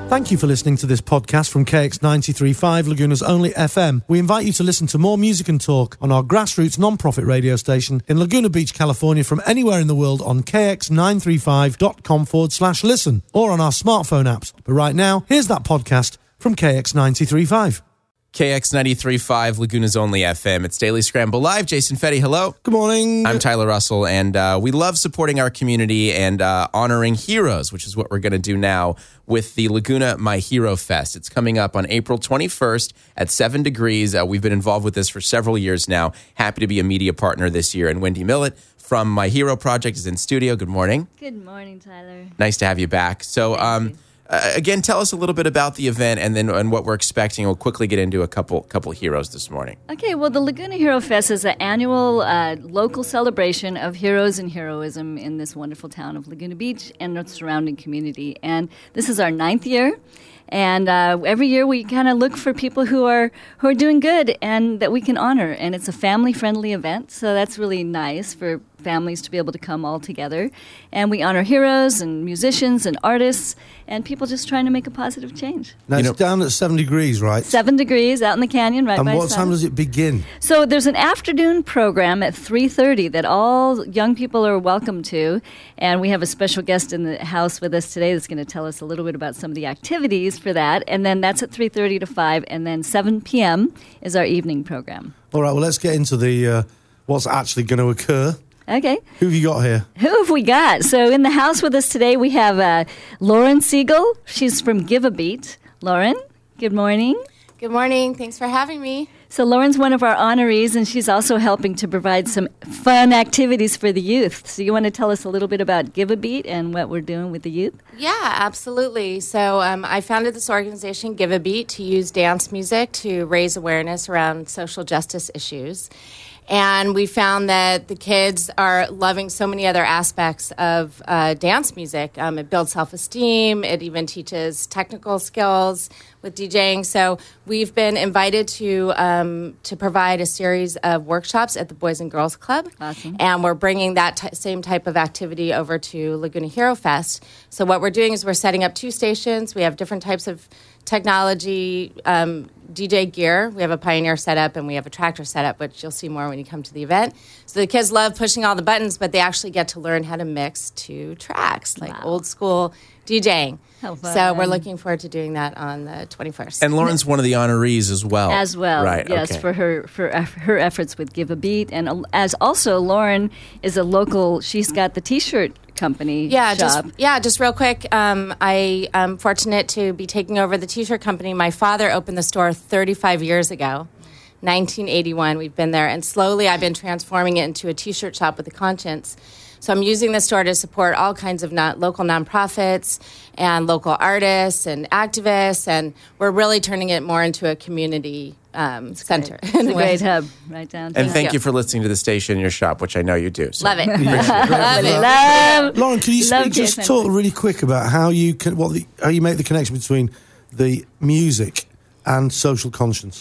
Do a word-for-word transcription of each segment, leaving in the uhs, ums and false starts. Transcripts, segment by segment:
Thank you for listening to this podcast from K X ninety-three point five, Laguna's only F M. We invite you to listen to more music and talk on our grassroots non-profit radio station in Laguna Beach, California, from anywhere in the world on k x nine three five dot com forward slash listen or on our smartphone apps. But right now, here's that podcast from K X ninety-three point five. K X ninety-three point five, Laguna's only F M. It's Daily Scramble Live. Jason Fetty, hello. Good morning. I'm Tyler Russell, and uh, we love supporting our community and uh, honoring heroes, which is what we're going to do now with the Laguna My Hero Fest. It's coming up on April twenty-first at seven degrees. Uh, we've been involved with this for several years now. Happy to be a media partner this year. And Wendy Millett from My Hero Project is in studio. Good morning. Good morning, Tyler. Nice to have you back. So, um, Uh, again, tell us a little bit about the event and then and what we're expecting. We'll quickly get into a couple couple heroes this morning. Okay, well, the Laguna Hero Fest is an annual uh, local celebration of heroes and heroism in this wonderful town of Laguna Beach and the surrounding community. And this is our ninth year. And uh, every year we kind of look for people who are who are doing good and that we can honor. And it's a family-friendly event, so that's really nice for families to be able to come all together. And we honor heroes and musicians and artists and people just trying to make a positive change. Now, You it's know- down at seven degrees, right? Seven degrees out in the canyon, right And by what sun. time does it begin? So there's an afternoon program at three thirty that all young people are welcome to, and we have a special guest in the house with us today that's going to tell us a little bit about some of the activities for that, and then that's at three thirty to five, and then seven p.m. is our evening program. All right, well, let's get into the uh, what's actually going to occur. Okay. Who have you got here? Who have we got? So in the house with us today, we have uh, Lauren Siegel. She's from Give a Beat. Lauren, good morning. Good morning. Thanks for having me. So Lauren's one of our honorees, and she's also helping to provide some fun activities for the youth. So you want to tell us a little bit about Give a Beat and what we're doing with the youth? Yeah, absolutely. So um, I founded this organization, Give a Beat, to use dance music to raise awareness around social justice issues. And we found that the kids are loving so many other aspects of uh, dance music. Um, it builds self-esteem. It even teaches technical skills with DJing. So we've been invited to um, to provide a series of workshops at the Boys and Girls Club. Awesome. And we're bringing that t- same type of activity over to Laguna Hero Fest. So what we're doing is we're setting up two stations. We have different types of technology, um, D J gear. We have a Pioneer setup and we have a Tractor setup, which you'll see more when you come to the event. So the kids love pushing all the buttons, but they actually get to learn how to mix two tracks, like Wow. old school DJing. How fun. So we're looking forward to doing that on the twenty-first. And Lauren's one of the honorees as well. As well, Right, yes, okay. for her for eff- her efforts with Give a Beat, and uh, as also Lauren is a local. She's got the T-shirt company. Yeah, shop. just yeah, just real quick. Um, I am fortunate to be taking over the T-shirt company. My father opened the store thirty-five years ago, nineteen eighty-one. We've been there, and slowly I've been transforming it into a T-shirt shop with a conscience. So I'm using the store to support all kinds of not local nonprofits and local artists and activists, and we're really turning it more into a community um, center. It's a great hub right downtown. And thank you. you for listening to the station in your shop, which I know you do. So. Love it. Love it. Uh, Love. Lauren, can you Love speak, just Jason. talk really quick about how you can, what the, how you make the connection between the music and social conscience?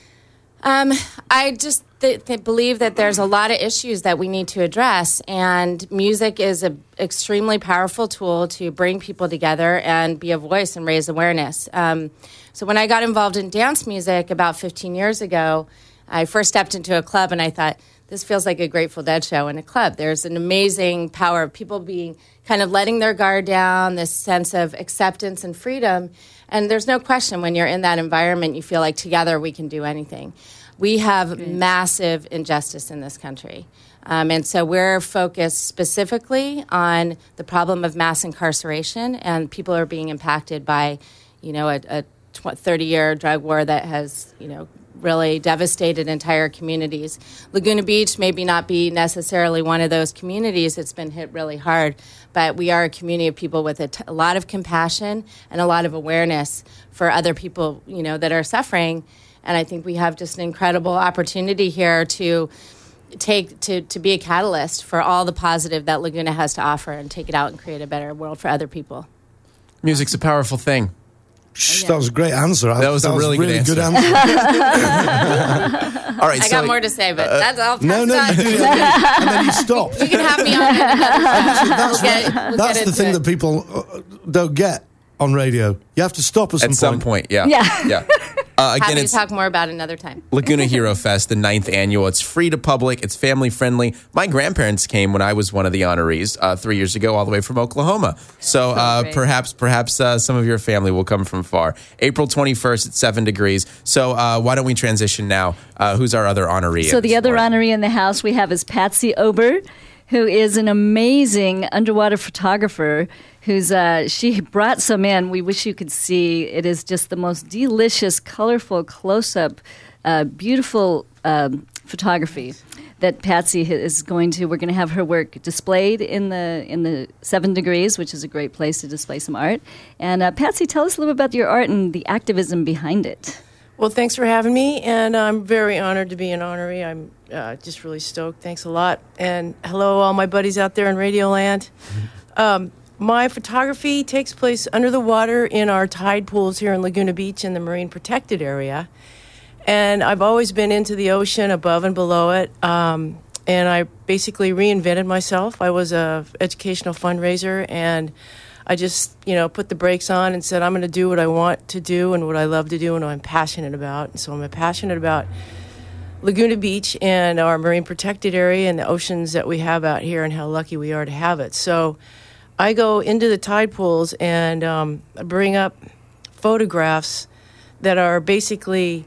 Um, I just th- th- believe that there's a lot of issues that we need to address, and music is an extremely powerful tool to bring people together and be a voice and raise awareness. Um, so when I got involved in dance music about fifteen years ago, I first stepped into a club and I thought, this feels like a Grateful Dead show in a club. There's an amazing power of people being kind of letting their guard down, this sense of acceptance and freedom. And there's no question when you're in that environment, you feel like together we can do anything. We have massive injustice in this country. Um, and so we're focused specifically on the problem of mass incarceration, and people are being impacted by, you know, a, a thirty-year drug war that has, you know, really devastated entire communities. Laguna Beach maybe not be necessarily one of those communities that's been hit really hard, but we are a community of people with a, t- a lot of compassion and a lot of awareness for other people, you know, that are suffering. And I think we have just an incredible opportunity here to take to, to be a catalyst for all the positive that Laguna has to offer and take it out and create a better world for other people. Music's a powerful thing. Shh, That was a great answer. That was a really good answer. answer. All right, I so got more to say, but that's all. no, no, you did, and then you stopped. You can have me on another time. That's, We'll get- right. we'll That's get the into thing it. that people uh, don't get on radio. You have to stop us At some point, yeah. Yeah. yeah. Uh, again, Happy it's to talk more about it another time. Laguna Hero Fest, the ninth annual. It's free to public. It's family friendly. My grandparents came when I was one of the honorees uh, three years ago, all the way from Oklahoma. So uh, great. perhaps, perhaps uh, some of your family will come from far. April twenty-first at seven degrees. So uh, why don't we transition now? Uh, who's our other honoree? So the other honoree in the house we have is Patsy Ober, who is an amazing underwater photographer. Who's uh, she brought some in. We wish you could see. It is just the most delicious, colorful, close-up, uh, beautiful um, photography that Patsy is going to. We're going to have her work displayed in the in the Seven Degrees, which is a great place to display some art. And uh, Patsy, tell us a little bit about your art and the activism behind it. Well, thanks for having me, and I'm very honored to be an honoree. I'm uh, just really stoked. Thanks a lot. And hello, all my buddies out there in Radio Land. Um, my photography takes place under the water in our tide pools here in Laguna Beach in the Marine Protected Area. And I've always been into the ocean, above and below it. Um, and I basically reinvented myself. I was a educational fundraiser, and I just, you know, put the brakes on and said, I'm going to do what I want to do and what I love to do and what I'm passionate about. And so I'm passionate about Laguna Beach and our Marine Protected Area and the oceans that we have out here and how lucky we are to have it. So I go into the tide pools and um, bring up photographs that are basically,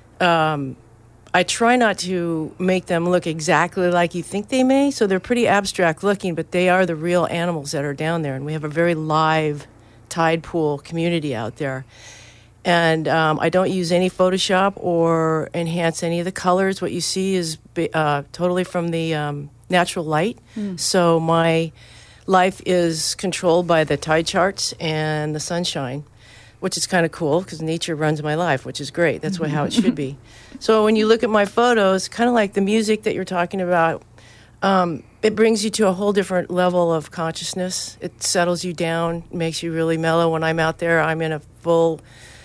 um, I try not to make them look exactly like you think they may. So they're pretty abstract looking, but they are the real animals that are down there. And we have a very live tide pool community out there. And um, I don't use any Photoshop or enhance any of the colors. What you see is uh, totally from the um, natural light. Mm. So my life is controlled by the tide charts and the sunshine, which is kind of cool because nature runs my life, which is great. That's what, how it should be. So when you look at my photos, kind of like the music that you're talking about, um, it brings you to a whole different level of consciousness. It settles you down, makes you really mellow. When I'm out there, I'm in a full...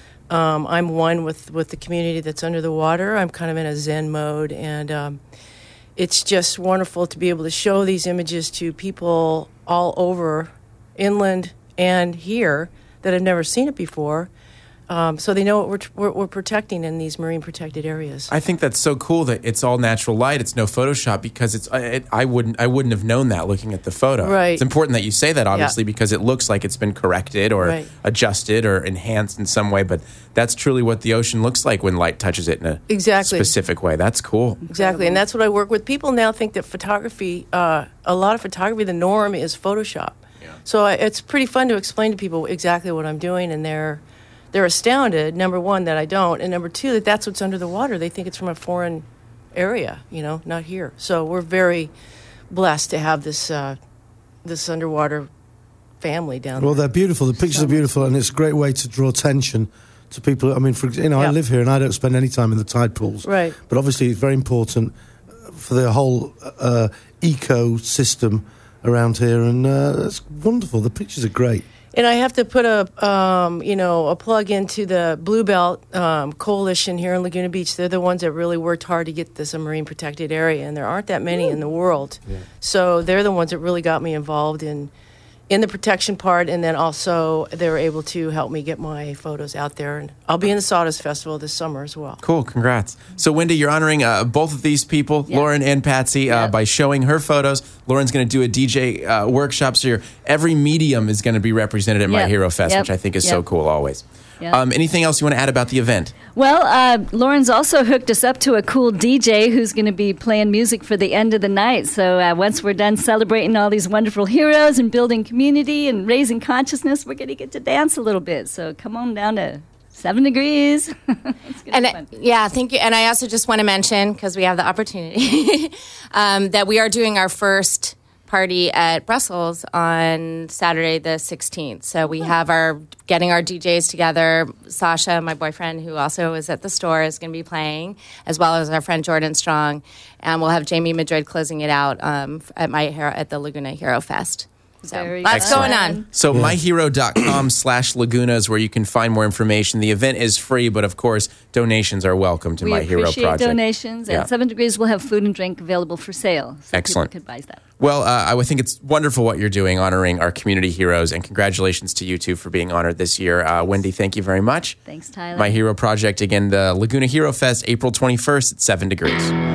Um, I'm one with, with the community that's under the water. I'm kind of in a Zen mode, and um, it's just wonderful to be able to show these images to people all over, inland and here, that have never seen it before, um, so they know what we're, we're, we're protecting in these marine protected areas. I think that's so cool that it's all natural light. It's no Photoshop because it's. It, I wouldn't. I wouldn't have known that looking at the photo. Right. It's important that you say that, obviously, Yeah. because it looks like it's been corrected or Right. adjusted or enhanced in some way. But that's truly what the ocean looks like when light touches it in a Exactly. specific way. That's cool. Exactly, and that's what I work with. People now think that photography, uh, a lot of photography, the norm is Photoshop. Yeah. So I, it's pretty fun to explain to people exactly what I'm doing, and they're they're astounded. Number one, that I don't, and number two, that that's what's under the water. They think it's from a foreign area, you know, not here. So we're very blessed to have this uh, this underwater family down Well, there. they're beautiful. The pictures are beautiful, and it's a great way to draw attention to people. I mean, for you know, I Yeah. live here, and I don't spend any time in the tide pools. Right. But obviously, it's very important for the whole uh, ecosystem around here, and uh, it's wonderful. The pictures are great. And I have to put a, um, you know, a plug into the Blue Belt um, Coalition here in Laguna Beach. They're the ones that really worked hard to get this a marine protected area, and there aren't that many in the world. Yeah. So they're the ones that really got me involved in in the protection part, and then also they were able to help me get my photos out there. And I'll be in the Sawdust Festival this summer as well. Cool, congrats. So, Wendy, you're honoring uh, both of these people, Yeah. Lauren and Patsy, uh, Yeah. by showing her photos. Lauren's going to do a D J uh, workshop, so your, every medium is going to be represented at My Yep. Hero Fest, Yep. which I think is so Yep. cool always. Yep. Um, anything else you want to add about the event? Well, uh, Lauren's also hooked us up to a cool D J who's going to be playing music for the end of the night. So uh, once we're done celebrating all these wonderful heroes and building community and raising consciousness, we're going to get to dance a little bit. So come on down to Seven Degrees. It's gonna And be uh, fun. yeah, thank you. And I also just want to mention, because we have the opportunity, um, that we are doing our first party at Brussels on Saturday the sixteenth. So we have our getting our D Js together. Sasha, my boyfriend, who also is at the store, is going to be playing, as well as our friend Jordan Strong, and we'll have Jamie Madrid closing it out um, at my Hero, at the Laguna Hero Fest. So Very lots fun. going on. So myhero.com slash Laguna is where you can find more information. The event is free, but of course, donations are welcome to We My Hero appreciate Project. donations, Yeah. and Seven Degrees will have food and drink available for sale. So Excellent. People could buy that. Well, uh, I would think it's wonderful what you're doing, honoring our community heroes, and congratulations to you two for being honored this year. Uh, Wendy, thank you very much. Thanks, Tyler. My Hero Project, again, the Laguna Hero Fest, April twenty-first at seven degrees.